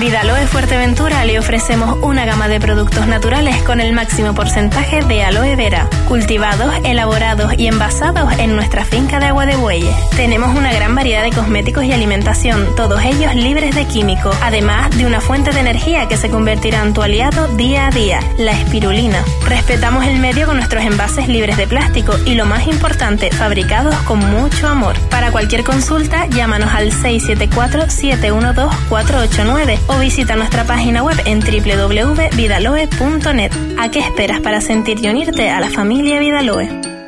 Vidaloe Fuerteventura le ofrecemos una gama de productos naturales con el máximo porcentaje de aloe vera, cultivados, elaborados y envasados en nuestra finca de Agua de Bueyes. Tenemos una gran variedad de cosméticos y alimentación, todos ellos libres de químicos, además de una fuente de energía que se convertirá en tu aliado día a día, la espirulina. Respetamos el medio con nuestros envases libres de plástico y, lo más importante, fabricados con mucho amor. Para cualquier consulta, llámanos al 674-712-489 o visita nuestra página web en www.vidaloe.net. ¿A qué esperas para sentir y unirte a la familia Vidaloe?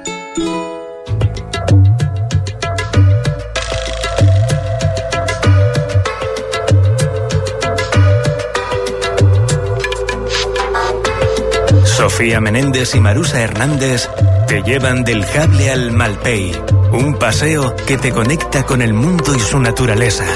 Sofía Menéndez y Marusa Hernández te llevan del Jable al Malpey, un paseo que te conecta con el mundo y su naturaleza.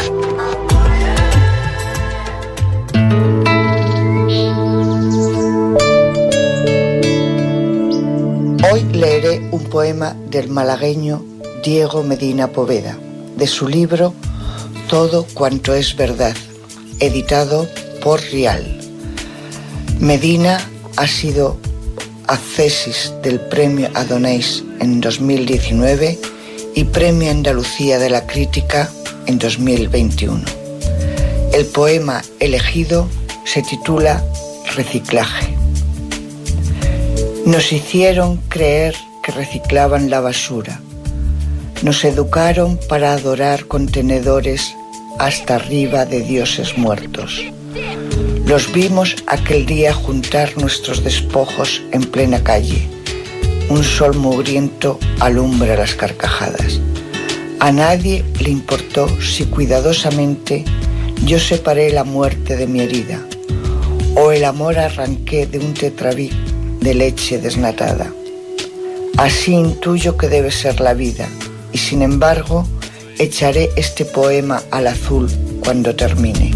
Hoy leeré un poema del malagueño Diego Medina Poveda, de su libro Todo cuanto es verdad, editado por Rial. Medina ha sido accesis del Premio Adonais en 2019 y Premio Andalucía de la Crítica en 2021. El poema elegido se titula Reciclaje. Nos hicieron creer que reciclaban la basura. Nos educaron para adorar contenedores hasta arriba de dioses muertos. Los vimos aquel día juntar nuestros despojos en plena calle. Un sol mugriento alumbra las carcajadas. A nadie le importó si cuidadosamente yo separé la muerte de mi herida o el amor arranqué de un tetrabric de leche desnatada. Así intuyo que debe ser la vida, y sin embargo echaré este poema al azul cuando termine.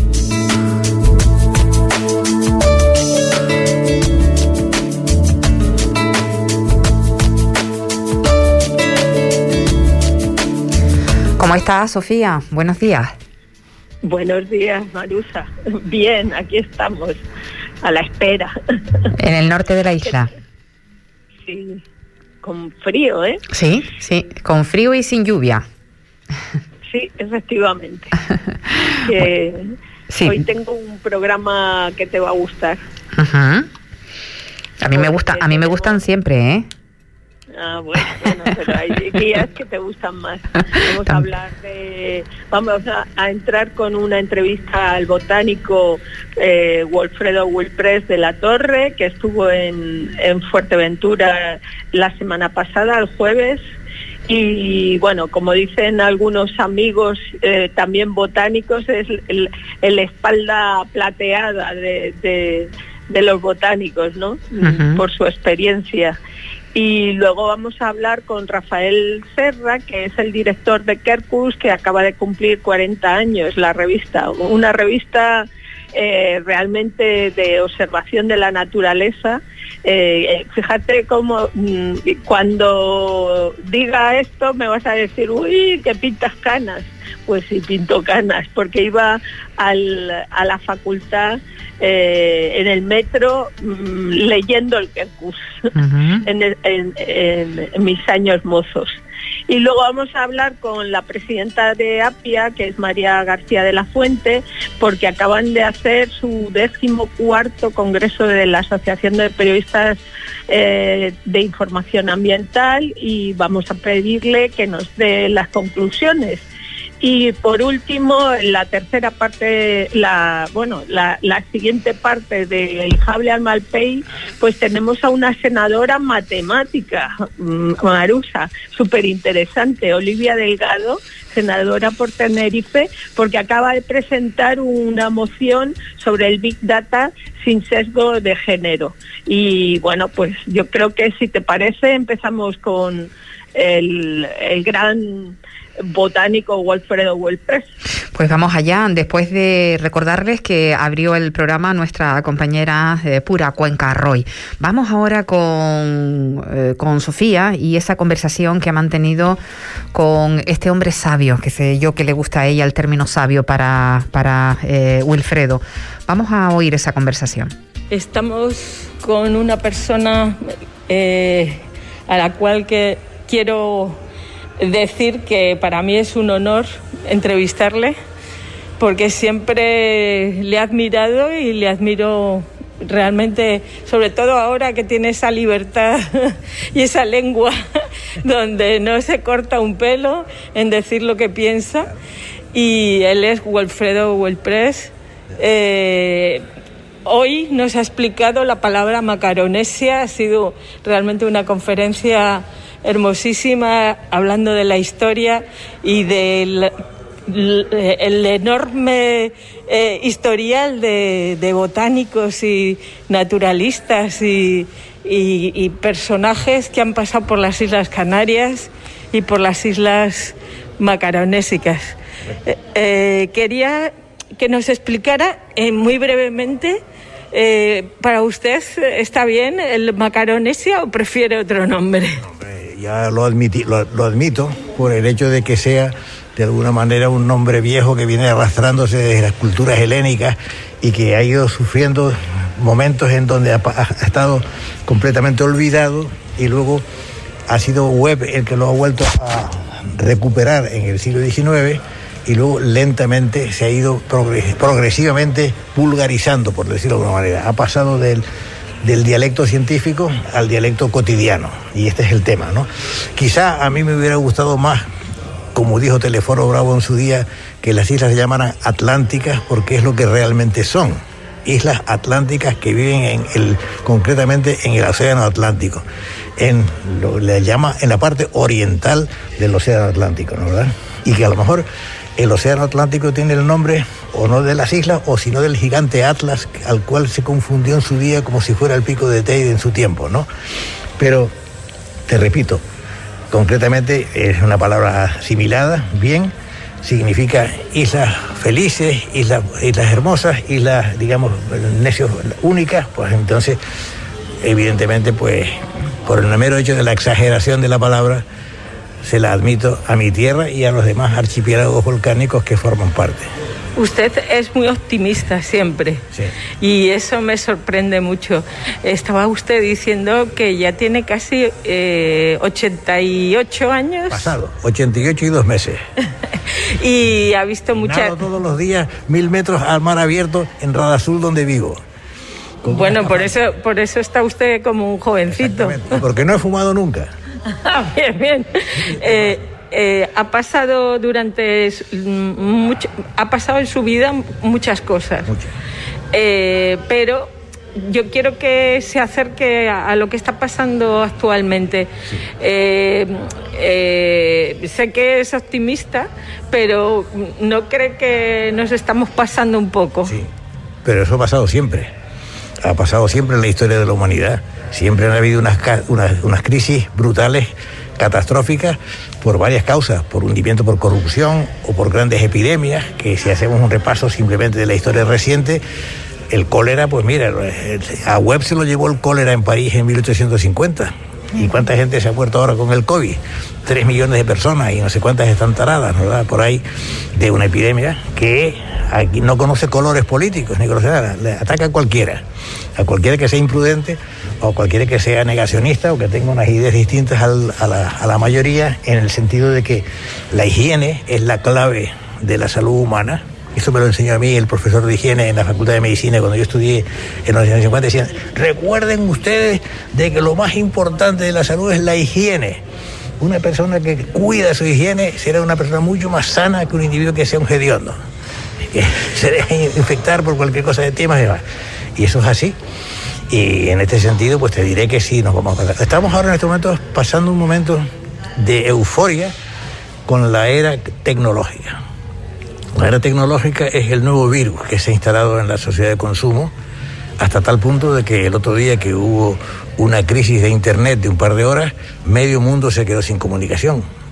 ¿Cómo estás, Sofía? Buenos días. Buenos días, Marusa. Bien, aquí estamos, a la espera. En el norte de la isla. Sí, con frío, ¿eh? Sí, sí, con frío y sin lluvia. Sí, efectivamente. Que sí. Hoy tengo un programa que te va a gustar. Uh-huh. A mí me gustan siempre, ¿eh? Ah, bueno, pero hay días que te gustan más. Vamos a entrar con una entrevista al botánico Wilfredo Wilprés de la Torre, que estuvo en Fuerteventura la semana pasada, el jueves. Y bueno, como dicen algunos amigos también botánicos, es el espalda plateada de los botánicos, ¿no? Uh-huh. Por su experiencia. Y luego vamos a hablar con Rafael Serra, que es el director de Quercus, que acaba de cumplir 40 años la revista. Una revista realmente de observación de la naturaleza. Fíjate cómo cuando diga esto me vas a decir, uy, que pintas canas. Pues sí, pinto canas, porque iba a la facultad en el metro leyendo el Quercus. Uh-huh. en mis años mozos. Y luego vamos a hablar con la presidenta de APIA, que es María García de la Fuente, porque acaban de hacer su 14º congreso de la Asociación de Periodistas de Información Ambiental, y vamos a pedirle que nos dé las conclusiones. Y por último, la tercera parte, la siguiente parte del Jable al Malpey, pues tenemos a una senadora matemática, Marusa, súper interesante, Olivia Delgado, senadora por Tenerife, porque acaba de presentar una moción sobre el Big Data sin sesgo de género. Y bueno, pues yo creo que, si te parece, empezamos con el gran botánico Wilfredo Huelprés. Pues vamos allá, después de recordarles que abrió el programa nuestra compañera Pura Cuenca Roy. Vamos ahora con Sofía y esa conversación que ha mantenido con este hombre sabio, que sé yo que le gusta a ella el término sabio para Wilfredo. Vamos a oír esa conversación. Estamos con una persona a la cual que quiero decir que para mí es un honor entrevistarle, porque siempre le he admirado y le admiro realmente, sobre todo ahora que tiene esa libertad y esa lengua donde no se corta un pelo en decir lo que piensa. Y él es Wilfredo Huelprés. Hoy nos ha explicado la palabra macaronesia. Ha sido realmente una conferencia hermosísima, hablando de la historia y del el enorme historial de botánicos y naturalistas y personajes que han pasado por las Islas Canarias y por las Islas Macaronésicas. Quería que nos explicara muy brevemente, para usted, ¿está bien el Macaronesia o prefiere otro nombre? Ya lo admito por el hecho de que sea de alguna manera un nombre viejo que viene arrastrándose desde las culturas helénicas y que ha ido sufriendo momentos en donde ha estado completamente olvidado, y luego ha sido Webb el que lo ha vuelto a recuperar en el siglo XIX, y luego lentamente se ha ido progresivamente vulgarizando, por decirlo de alguna manera. Ha pasado del dialecto científico al dialecto cotidiano, y este es el tema, ¿no? Quizá a mí me hubiera gustado más, como dijo Teleforo Bravo en su día, que las islas se llamaran atlánticas, porque es lo que realmente son, islas atlánticas que viven concretamente en el océano Atlántico, en la parte oriental del océano Atlántico, ¿no, verdad? Y que a lo mejor el océano Atlántico tiene el nombre o no de las islas, o sino del gigante Atlas, al cual se confundió en su día como si fuera el pico de Teide en su tiempo, ¿no? Pero, te repito, concretamente es una palabra asimilada, bien, significa islas felices, islas hermosas, islas, digamos, necios únicas. Pues entonces, evidentemente, pues, por el mero hecho de la exageración de la palabra, se la admito a mi tierra y a los demás archipiélagos volcánicos que forman parte. Usted es muy optimista siempre, sí, y eso me sorprende mucho. Estaba usted diciendo que ya tiene casi 88 años. Pasado, 88 y 2 meses. Y ha visto Nado todos los días 1000 metros al mar abierto en Rada Azul, donde vivo. Bueno, por eso está usted como un jovencito. Porque no he fumado nunca. Bien, bien. Ha pasado ha pasado en su vida muchas cosas. Pero yo quiero que se acerque a lo que está pasando actualmente. Sí. Sé que es optimista, pero ¿no cree que nos estamos pasando un poco? Sí, pero eso ha pasado siempre. Ha pasado siempre en la historia de la humanidad. Siempre han habido unas crisis brutales, catastróficas, por varias causas, por hundimiento por corrupción o por grandes epidemias, que si hacemos un repaso simplemente de la historia reciente, el cólera, pues mira, a Webb se lo llevó el cólera en París en 1850. ¿Y cuánta gente se ha muerto ahora con el COVID? 3 millones de personas, y no sé cuántas están taradas, ¿verdad?, por ahí, de una epidemia que aquí no conoce colores políticos, ni conoce nada, le ataca a cualquiera que sea imprudente, o cualquiera que sea negacionista, o que tenga unas ideas distintas a la mayoría, en el sentido de que la higiene es la clave de la salud humana. Eso me lo enseñó a mí el profesor de higiene en la Facultad de Medicina cuando yo estudié en los años 50. Decían, recuerden ustedes de que lo más importante de la salud es la higiene. Una persona que cuida su higiene será una persona mucho más sana que un individuo que sea un hediondo, que se deje infectar por cualquier cosa de temas y demás. Y eso es así. Y en este sentido, pues te diré que sí, nos vamos a pasar. Estamos ahora en estos momentos pasando un momento de euforia con la era tecnológica. La era tecnológica es el nuevo virus que se ha instalado en la sociedad de consumo, hasta tal punto de que el otro día que hubo una crisis de internet de un par de horas, medio mundo se quedó sin comunicación,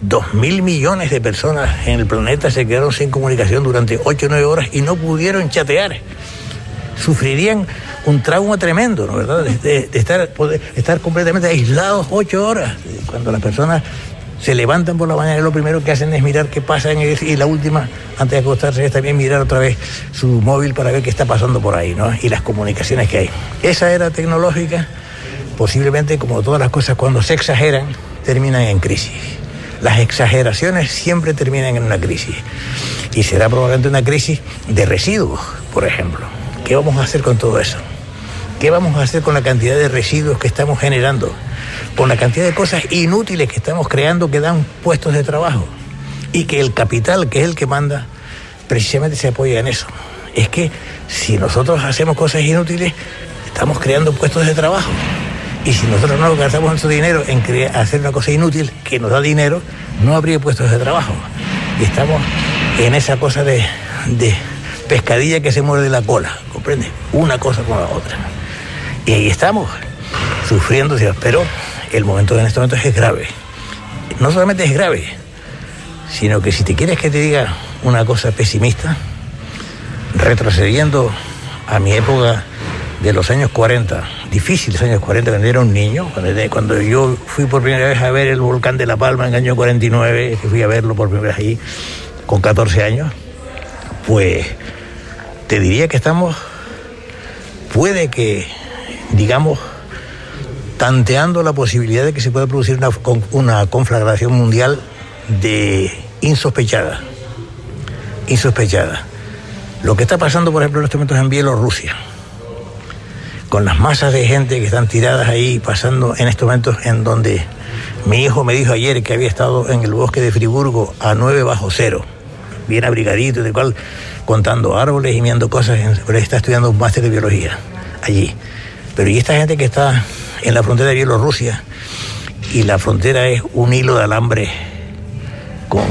2.000 millones de personas en el planeta se quedaron sin comunicación durante 8 o 9 horas y no pudieron chatear. Sufrirían un trauma tremendo, ¿no? ¿Verdad? De estar completamente aislados 8 horas. Cuando las personas se levantan por la mañana, lo primero que hacen es mirar qué pasa y la última, antes de acostarse, es también mirar otra vez su móvil para ver qué está pasando por ahí, ¿no? Y las comunicaciones que hay. Esa era tecnológica, posiblemente, como todas las cosas, cuando se exageran, terminan en crisis. Las exageraciones siempre terminan en una crisis. Y será probablemente una crisis de residuos, por ejemplo. ¿Qué vamos a hacer con todo eso? ¿Qué vamos a hacer con la cantidad de residuos que estamos generando? Con la cantidad de cosas inútiles que estamos creando que dan puestos de trabajo. Y que el capital, que es el que manda, precisamente se apoya en eso. Es que si nosotros hacemos cosas inútiles, estamos creando puestos de trabajo. Y si nosotros no gastamos nuestro dinero en hacer una cosa inútil que nos da dinero, no habría puestos de trabajo. Y estamos en esa cosa de pescadilla que se muerde la cola, ¿comprende? Una cosa con la otra. Y ahí estamos, sufriendo, pero el momento en este momento es grave. No solamente es grave, sino que si te quieres que te diga una cosa pesimista, retrocediendo a mi época de los años 40, difíciles años 40, cuando era un niño, cuando yo fui por primera vez a ver el volcán de La Palma en el año 49, que fui a verlo por primera vez ahí, con 14 años, pues te diría que estamos, puede que, digamos, tanteando la posibilidad de que se pueda producir una conflagración mundial insospechada. Lo que está pasando, por ejemplo, en estos momentos en Bielorrusia, con las masas de gente que están tiradas ahí, pasando en estos momentos en donde mi hijo me dijo ayer que había estado en el bosque de Friburgo a 9 bajo cero, bien abrigadito, de cual contando árboles y mirando cosas, pero está estudiando un máster de biología allí. Pero y esta gente que está en la frontera de Bielorrusia, y la frontera es un hilo de alambre con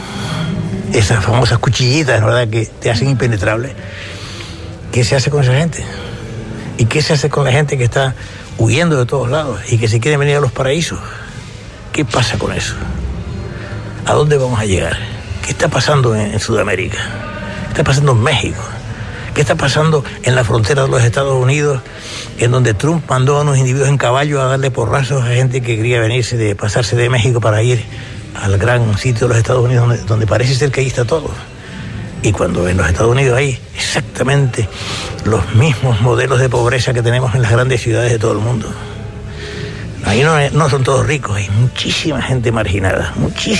esas famosas cuchillitas, ¿verdad?, que te hacen impenetrable. ¿Qué se hace con esa gente? ¿Y qué se hace con la gente que está huyendo de todos lados y que se quiere venir a los paraísos? ¿Qué pasa con eso? ¿A dónde vamos a llegar? ¿Qué está pasando en Sudamérica? ¿Qué está pasando en México? ¿Qué está pasando en la frontera de los Estados Unidos, en donde Trump mandó a unos individuos en caballo a darle porrazos a gente que quería pasarse de México para ir al gran sitio de los Estados Unidos, donde parece ser que ahí está todo? Y cuando en los Estados Unidos hay exactamente los mismos modelos de pobreza que tenemos en las grandes ciudades de todo el mundo. Ahí no son todos ricos, hay muchísima gente marginada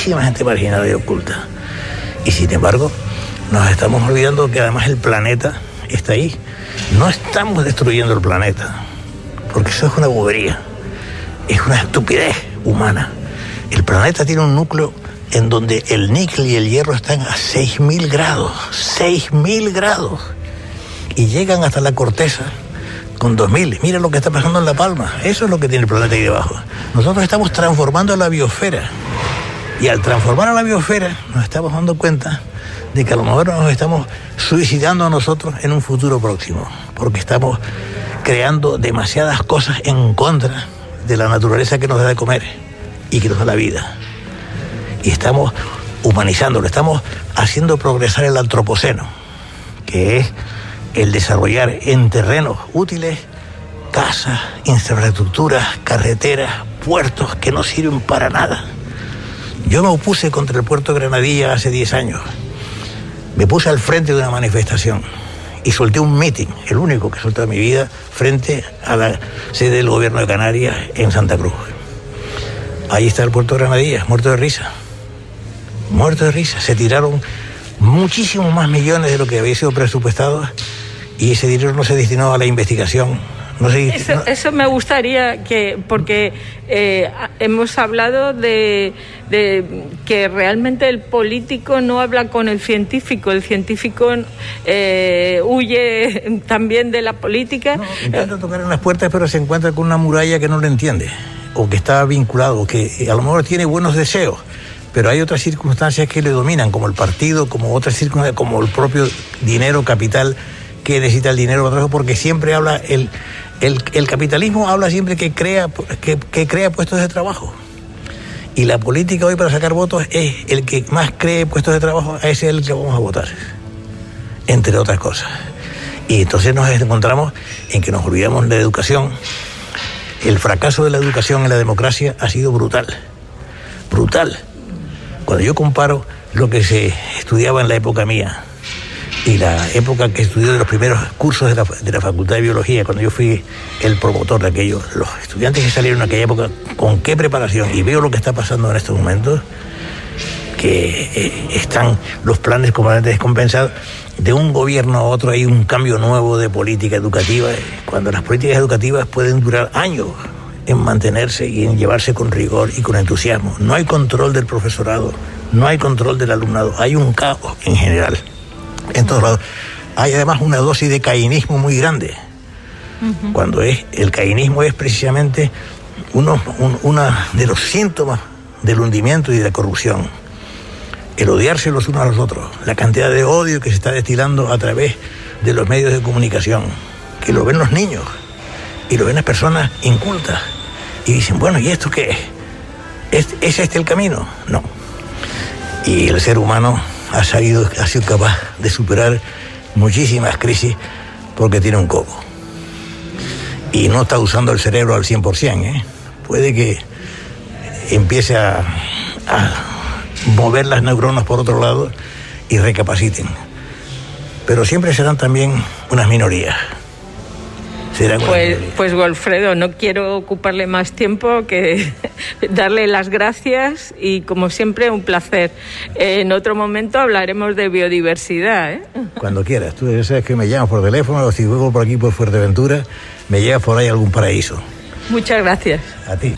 y oculta. Y sin embargo, nos estamos olvidando que además el planeta está ahí. No estamos destruyendo el planeta, porque eso es una bobería, es una estupidez humana. El planeta tiene un núcleo en donde el níquel y el hierro están a 6.000 grados, 6.000 grados, y llegan hasta la corteza con 2.000. Mira lo que está pasando en La Palma, eso es lo que tiene el planeta ahí debajo. Nosotros estamos transformando la biosfera, y al transformar a la biosfera nos estamos dando cuenta de que a lo mejor nos estamos suicidando a nosotros en un futuro próximo, porque estamos creando demasiadas cosas en contra de la naturaleza que nos da de comer y que nos da la vida. Y estamos humanizándolo, estamos haciendo progresar el antropoceno, que es el desarrollar en terrenos útiles casas, infraestructuras, carreteras, puertos que no sirven para nada. Yo me opuse contra el puerto de Granadilla hace 10 años. Me puse al frente de una manifestación y solté un meeting, el único que he soltado en mi vida, frente a la sede del gobierno de Canarias en Santa Cruz. Ahí está el puerto de Granadilla, muerto de risa. Muerto de risa. Se tiraron muchísimos más millones de lo que había sido presupuestado y ese dinero no se destinó a la investigación. Eso me gustaría porque hemos hablado de que realmente el político no habla con el científico huye también de la política. No, intenta tocar en las puertas, pero se encuentra con una muralla que no le entiende, o que está vinculado, o que a lo mejor tiene buenos deseos, pero hay otras circunstancias que le dominan, como el partido, como otras circunstancias, como el propio dinero, capital, que necesita el dinero, porque siempre habla el capitalismo habla siempre que crea puestos de trabajo. Y la política hoy para sacar votos es el que más cree puestos de trabajo, a ese es el que vamos a votar, entre otras cosas. Y entonces nos encontramos en que nos olvidamos de la educación. El fracaso de la educación en la democracia ha sido brutal. Brutal. Cuando yo comparo lo que se estudiaba en la época mía y la época que estudié de los primeros cursos de la Facultad de Biología, cuando yo fui el promotor de aquello, los estudiantes que salieron en aquella época, con qué preparación, y veo lo que está pasando en estos momentos, que están los planes completamente descompensados. De un gobierno a otro hay un cambio nuevo de política educativa, cuando las políticas educativas pueden durar años en mantenerse y en llevarse con rigor y con entusiasmo. No hay control del profesorado, no hay control del alumnado, hay un caos en general, en todos lados. Hay además una dosis de cainismo muy grande, cuando el cainismo es precisamente uno de los síntomas del hundimiento y de la corrupción. El odiarse los unos a los otros, la cantidad de odio que se está destilando a través de los medios de comunicación, que lo ven los niños y lo ven las personas incultas y dicen, bueno, ¿y esto qué es? ¿Es este el camino? No. Y el ser humano ha sido capaz de superar muchísimas crisis porque tiene un coco y no está usando el cerebro al 100%, Puede que empiece a mover las neuronas por otro lado y recapaciten. Pero siempre serán también unas minorías. Pues Wilfredo, no quiero ocuparle más tiempo que darle las gracias y, como siempre, un placer. En otro momento hablaremos de biodiversidad, Cuando quieras. Tú ya sabes que me llamas por teléfono, o si vuelvo por aquí por Fuerteventura, me llevas por ahí a algún paraíso. Muchas gracias. A ti.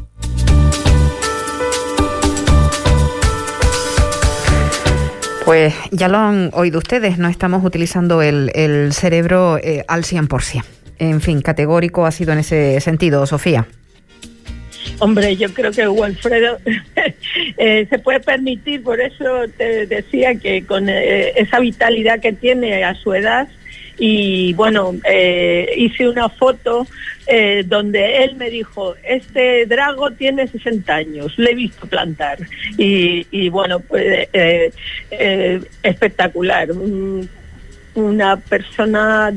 Pues ya lo han oído ustedes, no estamos utilizando el cerebro al 100%. En fin, categórico ha sido en ese sentido, Sofía. Hombre, yo creo que Wilfredo se puede permitir, por eso te decía que con esa vitalidad que tiene a su edad, y bueno, hice una foto donde él me dijo, este drago tiene 60 años, le he visto plantar, y bueno, pues espectacular, una persona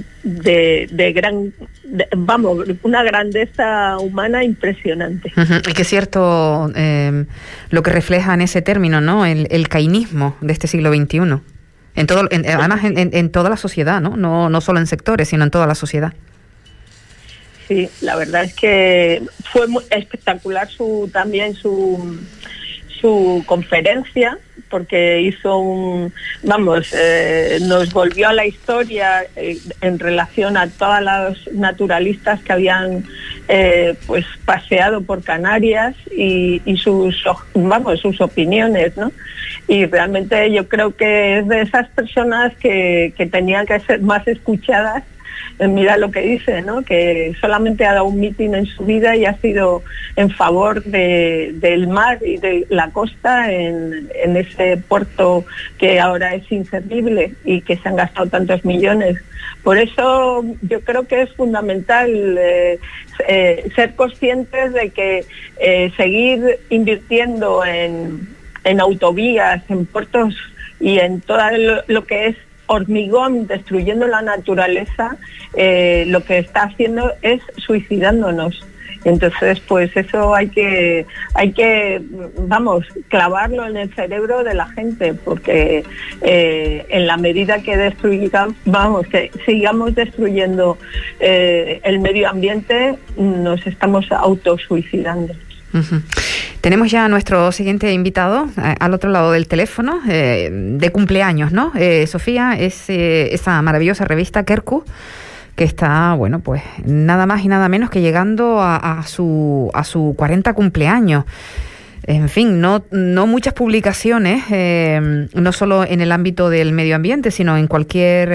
una grandeza humana impresionante. Y que es cierto lo que refleja en ese término, ¿no? El cainismo de este siglo XXI. Además en toda la sociedad, ¿no? No solo en sectores, sino en toda la sociedad. Sí, la verdad es que fue muy espectacular también su conferencia, porque hizo nos volvió a la historia en relación a todas las naturalistas que habían pues paseado por Canarias y sus opiniones, ¿no? Y realmente yo creo que es de esas personas que tenían que ser más escuchadas. Mira lo que dice, ¿no? Que solamente ha dado un mitin en su vida y ha sido en favor del mar y de la costa en ese puerto que ahora es inservible y que se han gastado tantos millones. Por eso yo creo que es fundamental ser conscientes de que seguir invirtiendo en autovías, en puertos y en todo lo que es hormigón destruyendo la naturaleza, lo que está haciendo es suicidándonos. Entonces, pues eso hay que clavarlo en el cerebro de la gente, porque en la medida que sigamos destruyendo el medio ambiente, nos estamos autosuicidando. Tenemos ya a nuestro siguiente invitado al otro lado del teléfono, de cumpleaños, ¿no? Sofía, es esa maravillosa revista Kerku, que está, bueno, pues nada más y nada menos que llegando a su 40 cumpleaños. En fin, no muchas publicaciones, no solo en el ámbito del medio ambiente, sino en cualquier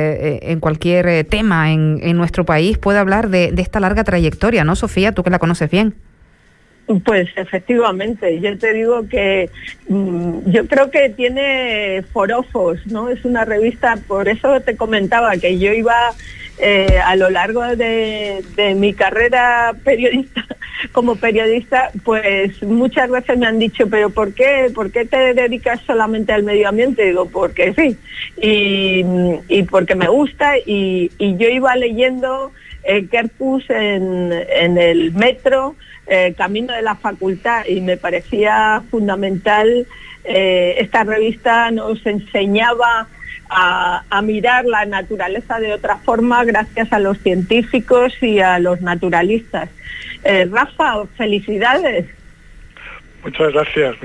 tema en nuestro país puede hablar de esta larga trayectoria, ¿no, Sofía? Tú que la conoces bien. Pues efectivamente, yo te digo que yo creo que tiene forofos, ¿no? Es una revista, por eso te comentaba que yo iba a lo largo de mi carrera como periodista, pues muchas veces me han dicho, pero ¿por qué te dedicas solamente al medio ambiente? Digo, porque sí, y porque me gusta, y yo iba leyendo Quercus en el metro, camino de la facultad, y me parecía fundamental. Esta revista nos enseñaba a mirar la naturaleza de otra forma gracias a los científicos y a los naturalistas. Rafa, felicidades. Muchas gracias.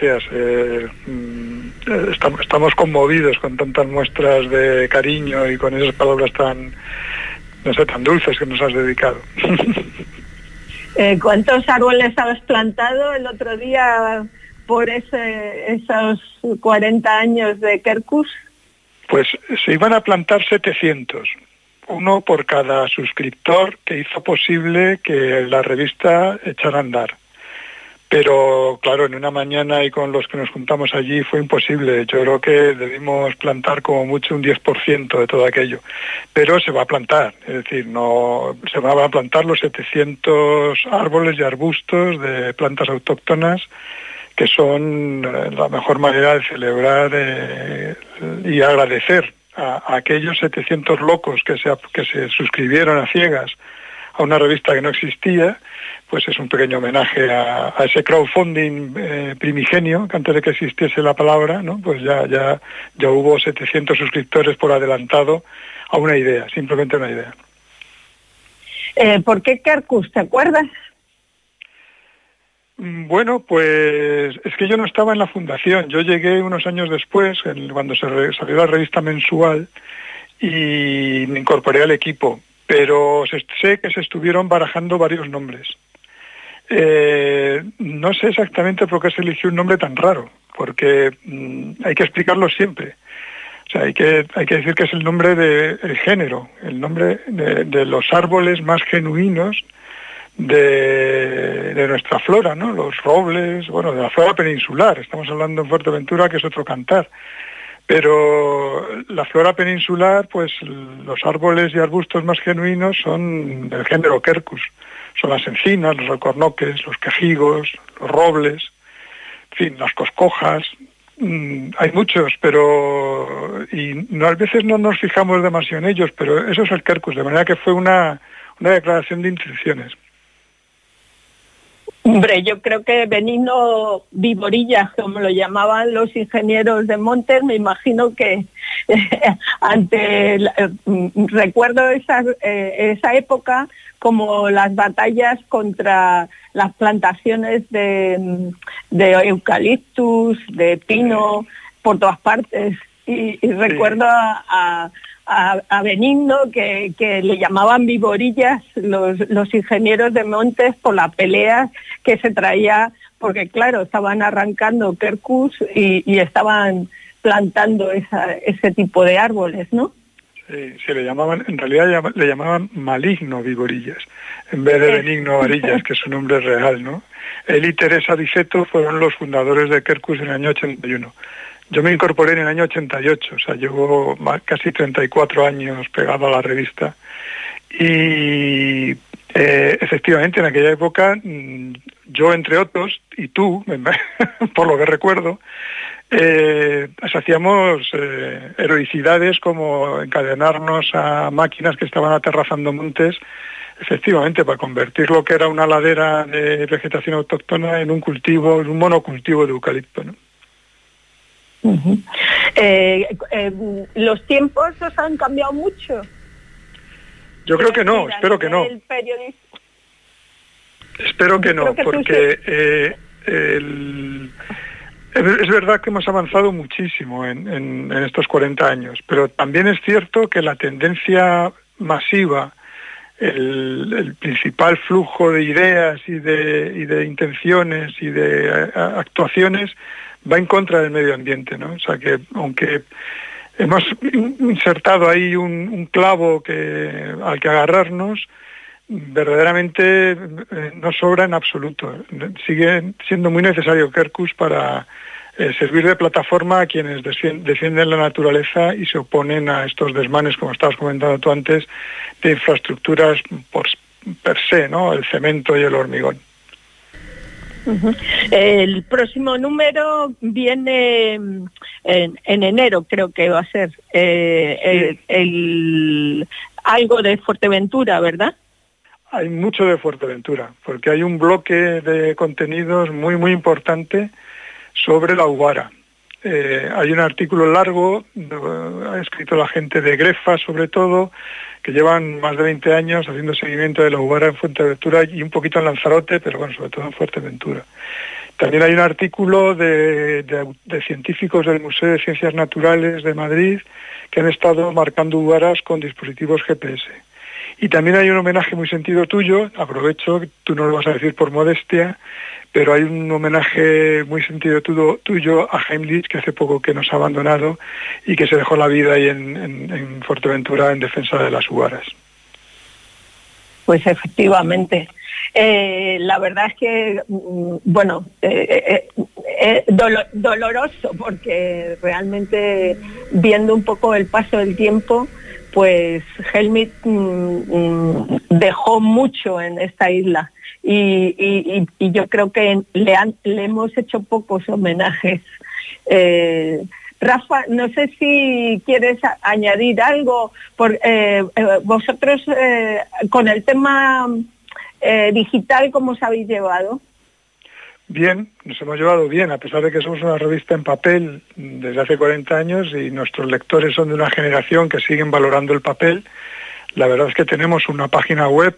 Estamos conmovidos con tantas muestras de cariño y con esas palabras tan dulces que nos has dedicado. ¿Cuántos árboles has plantado el otro día por esos 40 años de Quercus? Pues se iban a plantar 700, uno por cada suscriptor que hizo posible que la revista echara a andar. Pero claro, en una mañana y con los que nos juntamos allí fue imposible. Yo creo que debimos plantar como mucho un 10% de todo aquello. Pero se va a plantar, es decir, no se van a plantar los 700 árboles y arbustos de plantas autóctonas, que son la mejor manera de celebrar y agradecer a aquellos 700 locos que se suscribieron a ciegas a una revista que no existía. Pues es un pequeño homenaje a ese crowdfunding primigenio, que antes de que existiese la palabra, ¿no? Pues ya hubo 700 suscriptores por adelantado a una idea, simplemente una idea. ¿Por qué Quercus? ¿Te acuerdas? Bueno, pues es que yo no estaba en la fundación. Yo llegué unos años después, cuando salió la revista mensual, y me incorporé al equipo. Pero sé que se estuvieron barajando varios nombres. No sé exactamente por qué se eligió un nombre tan raro, porque hay que explicarlo siempre. O sea, hay que decir que es el nombre del género, el nombre de los árboles más genuinos de nuestra flora, ¿no? Los robles, bueno, de la flora peninsular. Estamos hablando en Fuerteventura, que es otro cantar. Pero la flora peninsular, pues los árboles y arbustos más genuinos son del género Quercus. Son las encinas, los alcornoques, los quejigos, los robles, en fin, las coscojas. Hay muchos, pero a veces no nos fijamos demasiado en ellos, pero eso es el Quercus, de manera que fue una declaración de intenciones. Hombre, yo creo que Benigno Viborillas, como lo llamaban los ingenieros de montes, me imagino que recuerdo esa época como las batallas contra las plantaciones de eucaliptus, de pino, por todas partes. Y recuerdo a Benigno que le llamaban Viborillas los ingenieros de montes por la pelea que se traía, porque claro, estaban arrancando Quercus y estaban plantando ese tipo de árboles, ¿no? Sí, en realidad le llamaban Maligno Viborillas, en vez de Benigno Varillas, que es su nombre real, ¿no? Él y Teresa Diceto fueron los fundadores de Quercus en el año 81. Yo me incorporé en el año 88, o sea, llevo casi 34 años pegado a la revista. Y efectivamente, en aquella época, yo entre otros, y tú, por lo que recuerdo, hacíamos heroicidades como encadenarnos a máquinas que estaban aterrazando montes, efectivamente, para convertir lo que era una ladera de vegetación autóctona en un monocultivo de eucalipto, ¿no? Uh-huh. ¿Los tiempos os han cambiado mucho? Yo creo que no, espero que no. Espero que no, porque es verdad que hemos avanzado muchísimo en estos 40 años, pero también es cierto que la tendencia masiva, el principal flujo de ideas y de intenciones y de actuaciones va en contra del medio ambiente, ¿no? O sea que aunque hemos insertado ahí un clavo al que agarrarnos, verdaderamente no sobra en absoluto. Sigue siendo muy necesario Quercus para servir de plataforma a quienes defienden la naturaleza y se oponen a estos desmanes, como estabas comentando tú antes, de infraestructuras per se, ¿no? El cemento y el hormigón. Uh-huh. El próximo número viene en enero, creo que va a ser algo de Fuerteventura, ¿verdad? Hay mucho de Fuerteventura, porque hay un bloque de contenidos muy, muy importante sobre la Uhara. Hay un artículo largo, ha escrito la gente de Grefa sobre todo, que llevan más de 20 años haciendo seguimiento de la Uhara en Fuerteventura y un poquito en Lanzarote, pero bueno, sobre todo en Fuerteventura. También hay un artículo de científicos del Museo de Ciencias Naturales de Madrid que han estado marcando uharas con dispositivos GPS. Y también hay un homenaje muy sentido tuyo, aprovecho, tú no lo vas a decir por modestia, pero hay un homenaje muy sentido tuyo a Heimlich, que hace poco que nos ha abandonado y que se dejó la vida ahí en Fuerteventura en defensa de las uharas. Pues efectivamente. La verdad es que, bueno, doloroso, porque realmente viendo un poco el paso del tiempo, pues Heimlich dejó mucho en esta isla y yo creo que le hemos hecho pocos homenajes. Rafa, no sé si quieres añadir algo. Vosotros con el tema digital, ¿cómo os habéis llevado? Bien, nos hemos llevado bien, a pesar de que somos una revista en papel desde hace 40 años y nuestros lectores son de una generación que siguen valorando el papel. La verdad es que tenemos una página web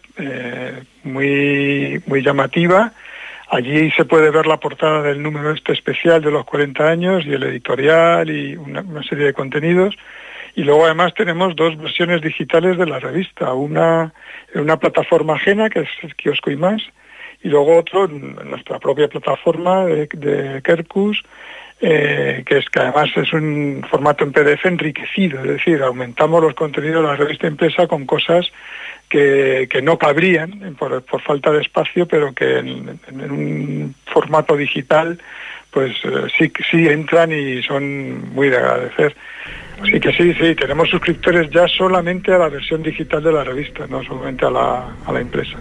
muy, muy llamativa. Allí se puede ver la portada del número especial de los 40 años y el editorial y una serie de contenidos. Y luego además tenemos 2 versiones digitales de la revista, una en una plataforma ajena que es Kiosco y Más, y luego otro en nuestra propia plataforma de Quercus, que además es un formato en PDF enriquecido, es decir, aumentamos los contenidos de la revista impresa con cosas que no cabrían por falta de espacio, pero que en un formato digital pues sí entran y son muy de agradecer. Así que sí, tenemos suscriptores ya solamente a la versión digital de la revista, no solamente a la impresa.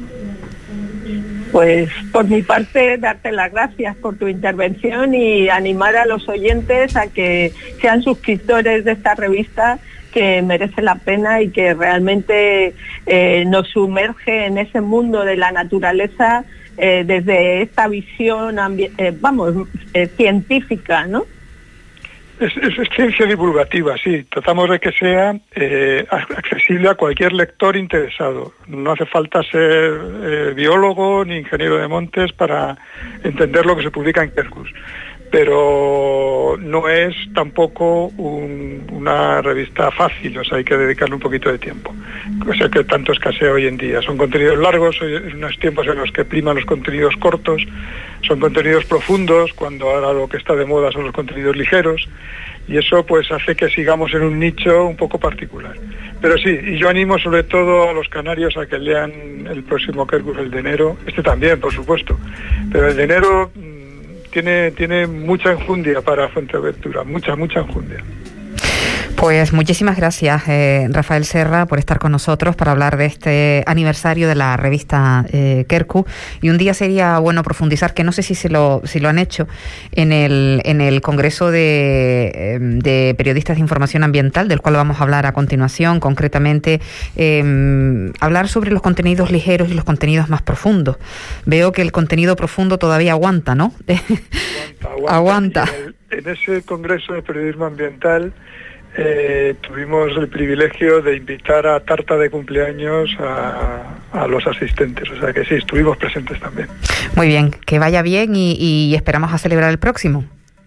Pues por mi parte, darte las gracias por tu intervención y animar a los oyentes a que sean suscriptores de esta revista, que merece la pena y que realmente nos sumerge en ese mundo de la naturaleza desde esta visión científica, ¿no? Es ciencia divulgativa, sí. Tratamos de que sea accesible a cualquier lector interesado. No hace falta ser biólogo ni ingeniero de montes para entender lo que se publica en Quercus. Pero no es tampoco una revista fácil, o sea, hay que dedicarle un poquito de tiempo. O sea, que tanto escasea hoy en día. Son contenidos largos, en unos tiempos en los que priman los contenidos cortos, son contenidos profundos, cuando ahora lo que está de moda son los contenidos ligeros, y eso pues hace que sigamos en un nicho un poco particular. Pero sí, y yo animo sobre todo a los canarios a que lean el próximo Quercus, el de enero, este también, por supuesto, pero el de enero tiene mucha enjundia para Fuerteventura, mucha enjundia. Pues muchísimas gracias, Rafael Serra, por estar con nosotros para hablar de este aniversario de la revista Quercus. Y un día sería bueno profundizar, que no sé si lo han hecho, en el Congreso de Periodistas de Información Ambiental, del cual vamos a hablar a continuación, concretamente hablar sobre los contenidos ligeros y los contenidos más profundos. Veo que el contenido profundo todavía aguanta, ¿no? Aguanta. En ese Congreso de Periodismo Ambiental tuvimos el privilegio de invitar a tarta de cumpleaños a los asistentes, o sea que sí, estuvimos presentes también. Muy bien, que vaya bien y esperamos a celebrar el próximo. Pues muchas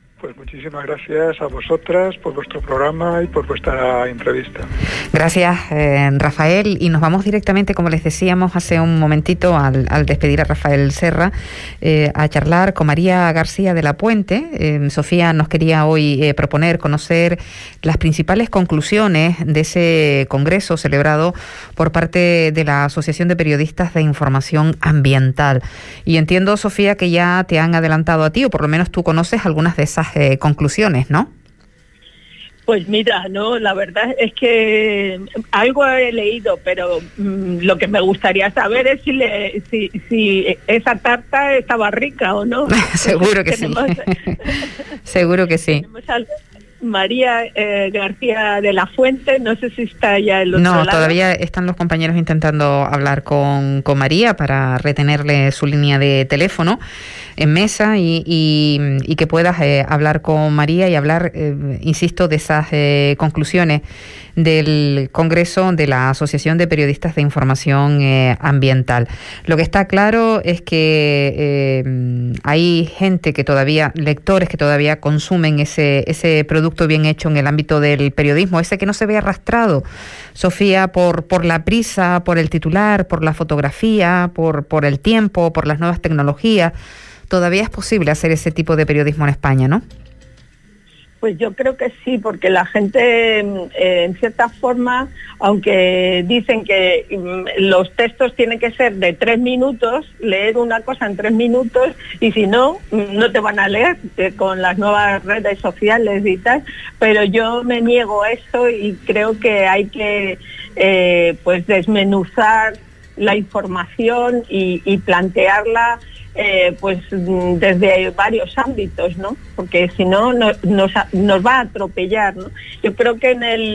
muchísimas gracias a vosotras por vuestro programa y por vuestra entrevista. Gracias, Rafael. Y nos vamos directamente, como les decíamos hace un momentito, al despedir a Rafael Serra, a charlar con María García de la Puente. Sofía nos quería hoy proponer conocer las principales conclusiones de ese congreso celebrado por parte de la Asociación de Periodistas de Información Ambiental. Y entiendo, Sofía, que ya te han adelantado a ti, o por lo menos tú conoces algunas de esas conclusiones, ¿no? Pues mira, no, la verdad es que algo he leído, pero lo que me gustaría saber es si esa tarta estaba rica o no. Seguro que sí. Seguro que sí. María García de la Fuente, no sé si está ya el otro lado. No, todavía están los compañeros intentando hablar con María para retenerle su línea de teléfono en mesa y que puedas hablar con María y hablar, insisto, de esas conclusiones del Congreso de la Asociación de Periodistas de Información Ambiental. Lo que está claro es que hay gente que todavía, lectores que todavía consumen ese producto bien hecho en el ámbito del periodismo, ese que no se ve arrastrado, Sofía, por la prisa, por el titular, por la fotografía, por el tiempo, por las nuevas tecnologías. Todavía es posible hacer ese tipo de periodismo en España, ¿no? Pues yo creo que sí, porque la gente, en cierta forma, aunque dicen que los textos tienen que ser de 3 minutos, leer una cosa en 3 minutos, y si no, no te van a leer con las nuevas redes sociales y tal, pero yo me niego a eso y creo que hay que pues desmenuzar la información y plantearla pues desde varios ámbitos, ¿no? Porque si no nos va a atropellar, ¿no? Yo creo que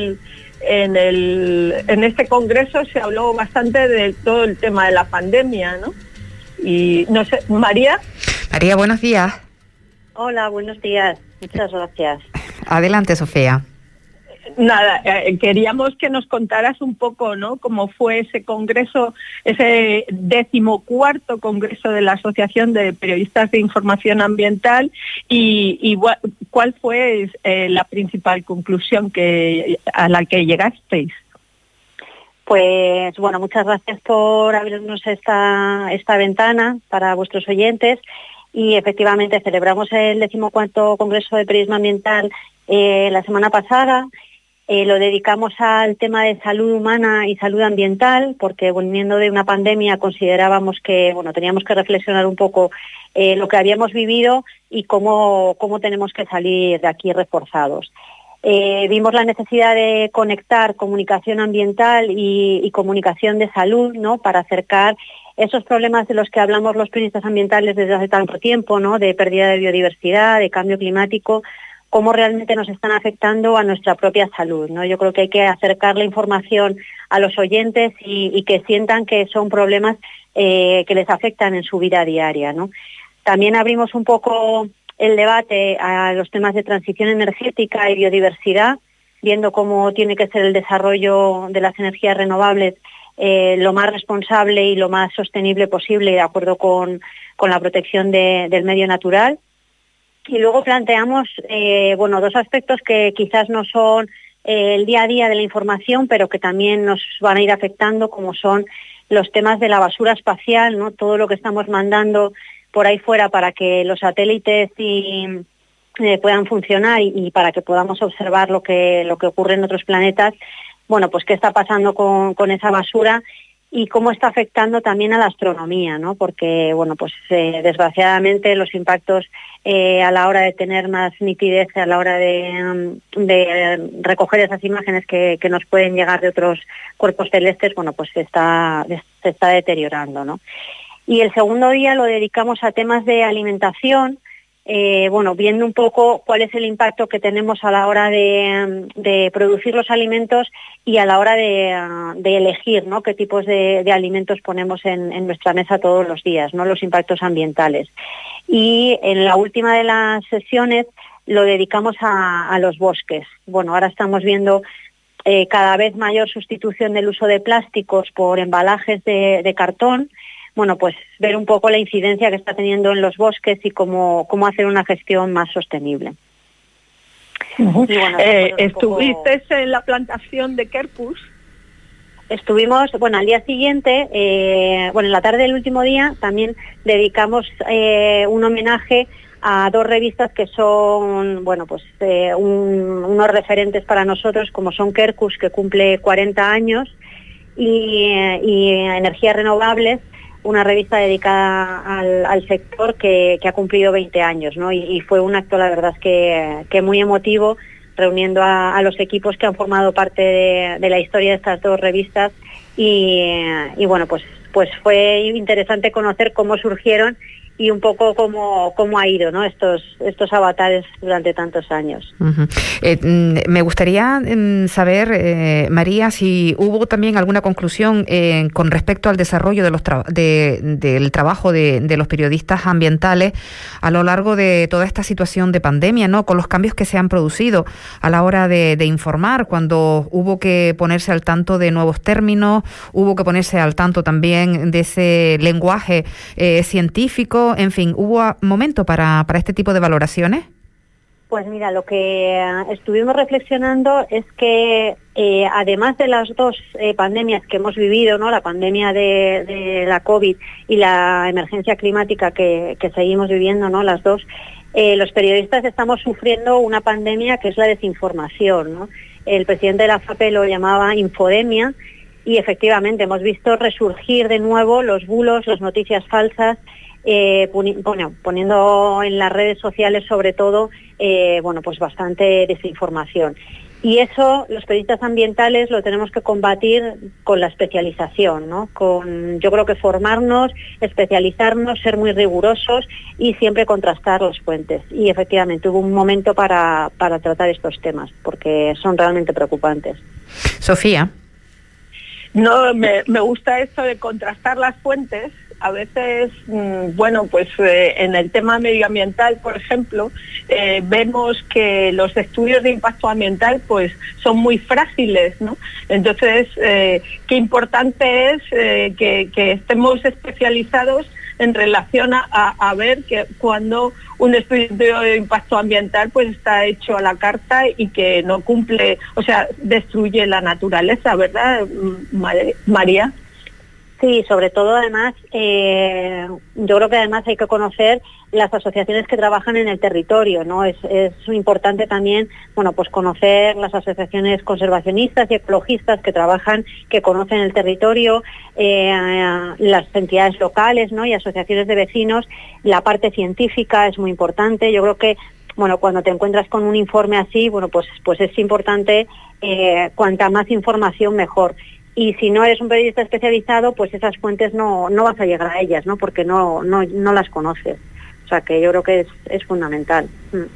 en este congreso se habló bastante de todo el tema de la pandemia, ¿no? Y no sé, María, buenos días. Hola, buenos días. Muchas gracias. Adelante, Sofía. Nada, queríamos que nos contaras un poco, ¿no? Cómo fue ese congreso, ese 14º congreso de la Asociación de Periodistas de Información Ambiental y cuál fue la principal conclusión a la que llegasteis. Pues bueno, muchas gracias por abrirnos esta ventana para vuestros oyentes. Y efectivamente celebramos el 14º Congreso de Periodismo Ambiental la semana pasada. Lo dedicamos al tema de salud humana y salud ambiental, porque viniendo de una pandemia considerábamos que teníamos que reflexionar un poco lo que habíamos vivido y cómo tenemos que salir de aquí reforzados. Vimos la necesidad de conectar comunicación ambiental y comunicación de salud, ¿no? Para acercar esos problemas de los que hablamos los periodistas ambientales desde hace tanto tiempo, ¿no? De pérdida de biodiversidad, de cambio climático, cómo realmente nos están afectando a nuestra propia salud, ¿no? Yo creo que hay que acercar la información a los oyentes y que sientan que son problemas que les afectan en su vida diaria, ¿no? También abrimos un poco el debate a los temas de transición energética y biodiversidad, viendo cómo tiene que ser el desarrollo de las energías renovables lo más responsable y lo más sostenible posible, de acuerdo con la protección del medio natural. Y luego planteamos dos aspectos que quizás no son el día a día de la información, pero que también nos van a ir afectando, como son los temas de la basura espacial, ¿no? Todo lo que estamos mandando por ahí fuera para que los satélites puedan funcionar y para que podamos observar lo que ocurre en otros planetas. Bueno, pues qué está pasando con esa basura y cómo está afectando también a la astronomía, ¿no? Porque, desgraciadamente los impactos a la hora de tener más nitidez, a la hora de recoger esas imágenes que nos pueden llegar de otros cuerpos celestes, se está deteriorando, ¿no? Y el segundo día lo dedicamos a temas de alimentación, viendo un poco cuál es el impacto que tenemos a la hora de producir los alimentos y a la hora de elegir, ¿no? Qué tipos de alimentos ponemos en nuestra mesa todos los días, ¿no? Los impactos ambientales. Y en la última de las sesiones lo dedicamos a los bosques. Ahora estamos viendo cada vez mayor sustitución del uso de plásticos por embalajes de cartón. Ver un poco la incidencia que está teniendo en los bosques y cómo hacer una gestión más sostenible. Y bueno, ¿estuviste en la plantación de quercus? Estuvimos, bueno, al día siguiente, en la tarde del último día también dedicamos un homenaje a 2 revistas que son, unos referentes para nosotros, como son Quercus, que cumple 40 años, y Energías Renovables, una revista dedicada al sector que ha cumplido 20 años, ¿no? Y fue un acto, la verdad es que muy emotivo, reuniendo a los equipos que han formado parte de la historia de estas 2 revistas y bueno, pues fue interesante conocer cómo surgieron y un poco cómo ha ido, ¿no? estos avatares durante tantos años. Me gustaría saber, María, si hubo también alguna conclusión con respecto al desarrollo del trabajo de los periodistas ambientales a lo largo de toda esta situación de pandemia, ¿no? Con los cambios que se han producido a la hora de informar, cuando hubo que ponerse al tanto de nuevos términos, hubo que ponerse al tanto también de ese lenguaje científico. En fin, ¿hubo momento para este tipo de valoraciones? Pues mira, lo que estuvimos reflexionando es que además de las 2 pandemias que hemos vivido, ¿no? La pandemia de la COVID y la emergencia climática que seguimos viviendo, ¿no? Las 2, los periodistas estamos sufriendo una pandemia que es la desinformación, ¿no? El presidente de la FAPE lo llamaba infodemia y efectivamente hemos visto resurgir de nuevo los bulos, las noticias falsas, poniendo en las redes sociales sobre todo pues bastante desinformación, y eso los periodistas ambientales lo tenemos que combatir con la especialización, ¿no? Yo creo que formarnos, especializarnos, ser muy rigurosos y siempre contrastar las fuentes, y efectivamente hubo un momento para tratar estos temas porque son realmente preocupantes. Sofía. No, me gusta esto de contrastar las fuentes. A veces, en el tema medioambiental, por ejemplo, vemos que los estudios de impacto ambiental pues son muy frágiles, ¿no? Entonces, qué importante es que estemos especializados en relación a ver que cuando un estudio de impacto ambiental pues está hecho a la carta y que no cumple, o sea, destruye la naturaleza, ¿verdad, María? Sí, sobre todo además, yo creo que además hay que conocer las asociaciones que trabajan en el territorio, ¿no? Es importante también, pues conocer las asociaciones conservacionistas y ecologistas que conocen el territorio, las entidades locales, ¿no? Y asociaciones de vecinos. La parte científica es muy importante. Yo creo que cuando te encuentras con un informe así, pues es importante, cuanta más información mejor. Y si no eres un periodista especializado, pues esas fuentes no vas a llegar a ellas, ¿no? Porque no las conoces. O sea que yo creo que es fundamental.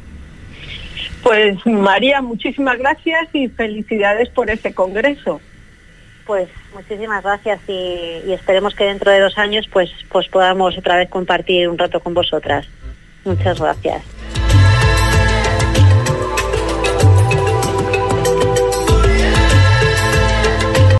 Pues María, muchísimas gracias y felicidades por este congreso. Pues muchísimas gracias y esperemos que dentro de 2 años pues podamos otra vez compartir un rato con vosotras. Muchas gracias.